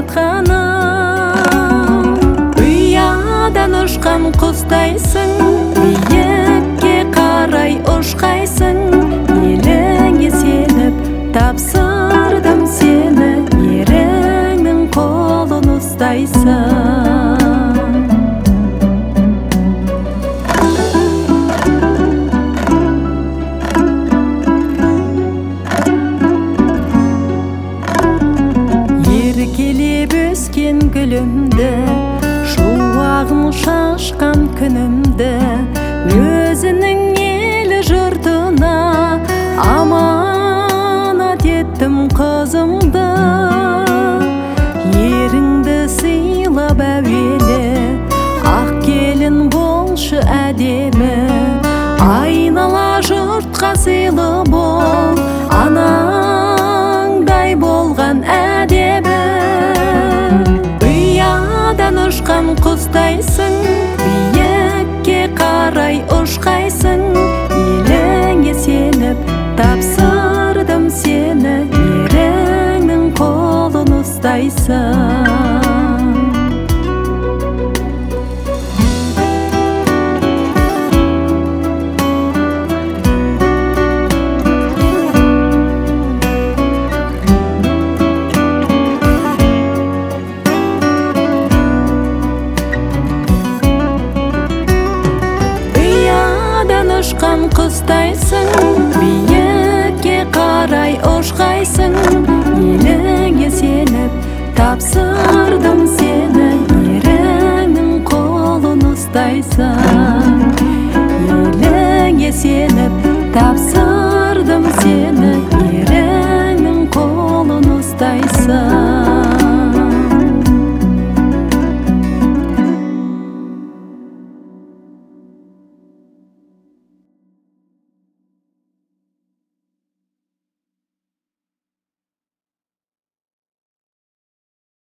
жатқаным. Ұядан ұшқан құстайсың, биікке қарай ұшқайсың. Еліңе сеніп тапсырдым сені, еріңнің қолын ұстайсың. Еркелеп өскен гүлімді, шуағын шашқан күнімді, өзінің елі жұртына аманат еттім қызымды. Еріңді сыйлап әуелі, ақ келін болшы әдемі. Айнала жұртқа сыйлы бол, анаңдай болған әдемі. Ұядан ұшқан құстайсың, биікке қарай ұшқайсың. Еліңе сеніп тапсырдым сені, еріңнің қолын ұстайсың. Ұшқан құстайсың, биікке қарай ұшқайсың. Еліңе сеніп тапсыр